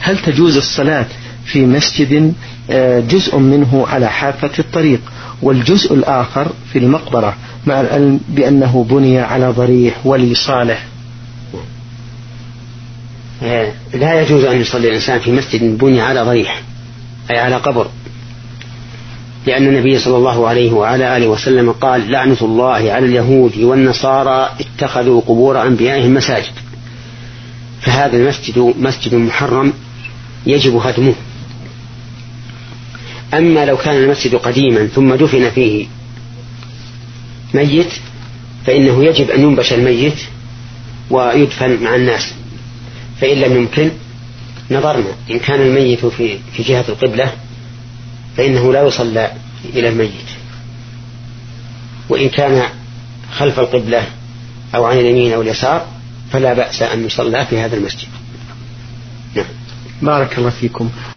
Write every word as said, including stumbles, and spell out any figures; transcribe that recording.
هل تجوز الصلاة في مسجد جزء منه على حافة الطريق والجزء الآخر في المقبرة مع العلم بأنه بني على ضريح ولي صالح؟ لا يجوز أن يصلي الإنسان في مسجد بني على ضريح أي على قبر، لأن النبي صلى الله عليه وعلى آله وسلم قال: لعنة الله على اليهود والنصارى اتخذوا قبور أنبيائهم مساجد. فهذا المسجد مسجد محرم يجب هدمه. أما لو كان المسجد قديما ثم دفن فيه ميت فإنه يجب أن ينبش الميت ويدفن مع الناس، فإن لم يمكن نظرنا إن كان الميت في في جهة القبلة فإنه لا يصلى إلى الميت، وإن كان خلف القبلة أو عن اليمين أو اليسار فلا بأس أن يصلى في هذا المسجد. بارك الله فيكم.